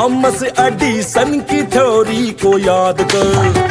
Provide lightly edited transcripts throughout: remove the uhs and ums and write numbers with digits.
Thomas Edison की theory को याद कर।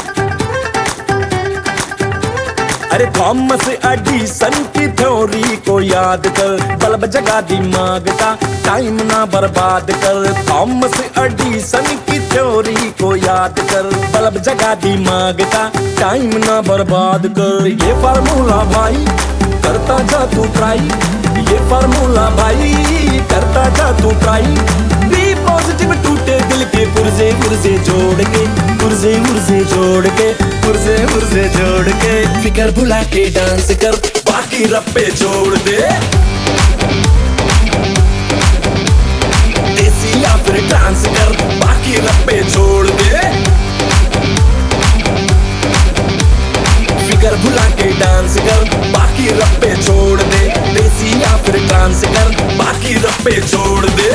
अरे थॉमस एडिसन की थ्योरी को याद कर, बल्ब जगा दिमाग का, टाइम ना बर्बाद कर। थॉमस एडिसन की थ्योरी को याद कर, बल्ब जगा दिमाग का, टाइम ना बर्बाद कर। ये फार्मूला भाई करता जा तू ट्राई, ये फार्मूला भाई करता जा तू ट्राई। बी पॉजिटिव टूटे दिल के पुर्जे पुर्जे जोड़ के, पुर्जे पुर्जे जोड़ के, पुर्जे पुर्जे जोड़ के। फिकर भुला के डांस कर, बाकी रप्पे जोड़ दे। देसी या फिर डांस कर, बाकी रप्पे जोड़ दे। फिकर भुला के डांस कर, बाकी रप्पे जोड़ दे। देसी या फिर डांस कर, बाकी रप्पे जोड़ दे।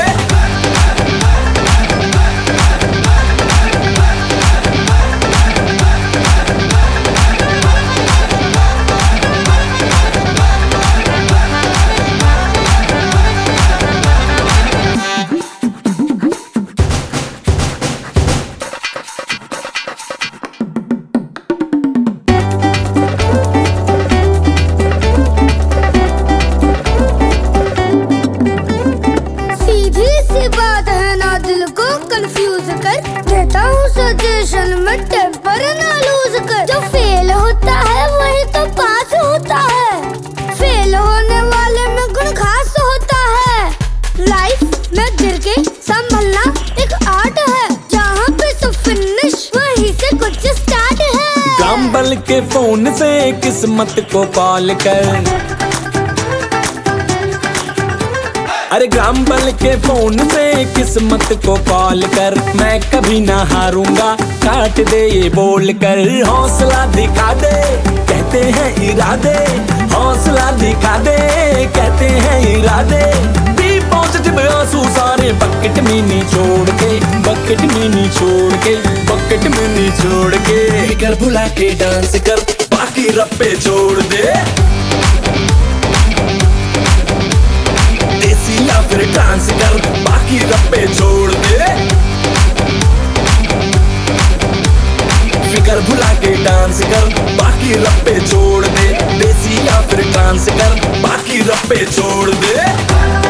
देता हूँ सजेशन में, टेम्पर ना लूज कर। जो फेल होता है वही तो पास होता है, फेल होने वाले में गुण खास होता है। लाइफ में गिर के संभलना एक आर्ट है, जहाँ पे तो फिनिश वहीं से कुछ स्टार्ट है। गांबल के फोन से किस्मत को कॉल कर। अरे गांबल के फोन से किस्मत को कॉल कर। मैं कभी ना हारूंगा, काट दे ये बोल कर। हौसला दिखा दे, कहते हैं इरादे। हौसला दिखा दे, कहते हैं इरादे। बी पॉजिटिव आंसू सारे बकेट में निचोड़ के, बकेट में निचोड़ के, बकेट में निचोड़ के। फिकर भुला के डांस कर, बाकी रप्पे जोड़ दे। देसी या फिर डांस कर, बाकी रप्पे जोड़ दे। फिकर भुला के डांस कर, बाकी रप्पे जोड़ दे। देसी या फिर डांस कर, बाकी रप्पे जोड़ दे।